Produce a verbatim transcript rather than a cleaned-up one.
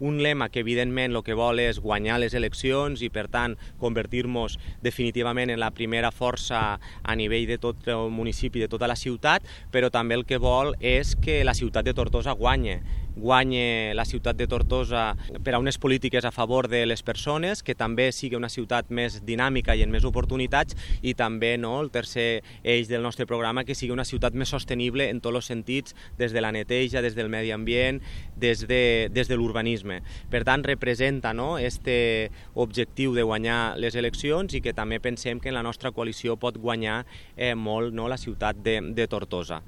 un lema que evidentment el que vol és guanyar les eleccions i per tant convertir-nos definitivament en la primera força a nivell de tot el municipi, de tota la ciutat, però també el que vol és que la ciutat de Tortosa guanye. guanye la ciutat de Tortosa per a unes polítiques a favor de les persones, que també sigui una ciutat més dinàmica i amb més oportunitats, i també no, el tercer eix del nostre programa, que sigui una ciutat més sostenible en tots els sentits, des de la neteja, des del medi ambient, des de, des de l'urbanisme. Per tant, representa no, este objectiu de guanyar les eleccions i que també pensem que en la nostra coalició pot guanyar eh, molt no, la ciutat de, de Tortosa.